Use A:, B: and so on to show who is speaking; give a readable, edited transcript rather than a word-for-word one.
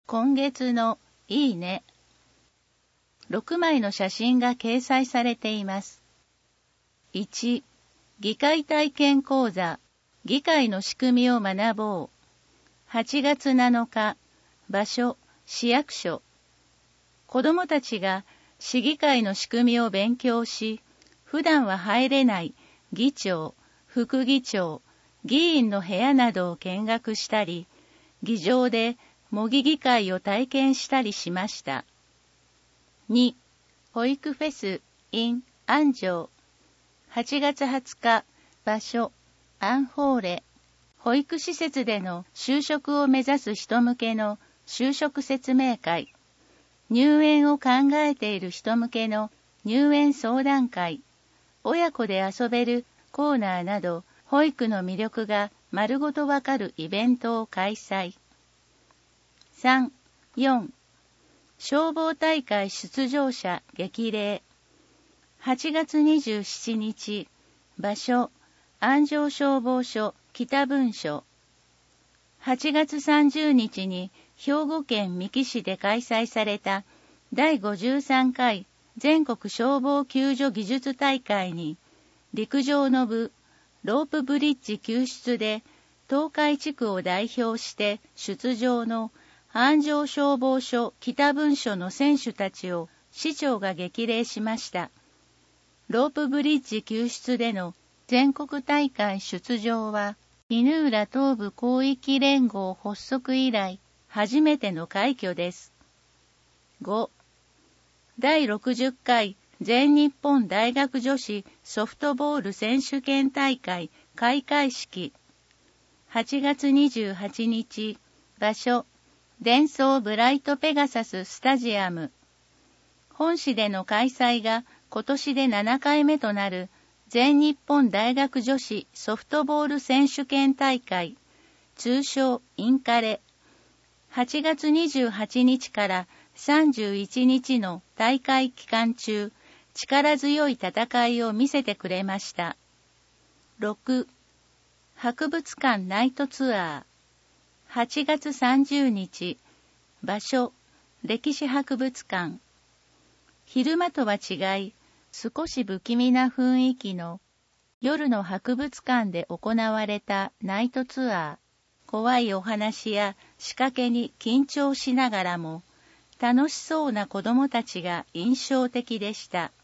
A: 今月のいいね。6枚の写真が掲載されています。1、議会体験講座、議会の仕組みを学ぼう。8月7日、場所、市役所。子どもたちが市議会の仕組みを勉強し、普段は入れない議長、副議長、議員の部屋などを見学したり、議場で模擬議会を体験したりしました。2、保育フェス in 安城。8月20日、場所、アンホーレ。保育施設での就職を目指す人向けの就職説明会。入園を考えている人向けの入園相談会。親子で遊べるコーナーなど、保育の魅力が丸ごとわかるイベントを開催。3、4、消防大会出場者激励。8月27日、場所、安城消防署北分署。8月30日に兵庫県三木市で開催された第53回全国消防救助技術大会に、陸上の部、ロープブリッジ救出で東海地区を代表して出場の安城消防署北分署の選手たちを市長が激励しました。ロープブリッジ救出での全国大会出場は、衣浦東部広域連合発足以来、初めての快挙です。5、第60回全日本大学女子ソフトボール選手権大会開会式。8月28日、場所、デンソーブライトペガサススタジアム。本市での開催が今年で7回目となる全日本大学女子ソフトボール選手権大会、通称インカレ。8月28日から31日の大会期間中、力強い戦いを見せてくれました。6、博物館ナイトツアー。8月30日、場所、歴史博物館。昼間とは違い、少し不気味な雰囲気の夜の博物館で行われたナイトツアー。怖いお話や仕掛けに緊張しながらも、楽しそうな子供たちが印象的でした。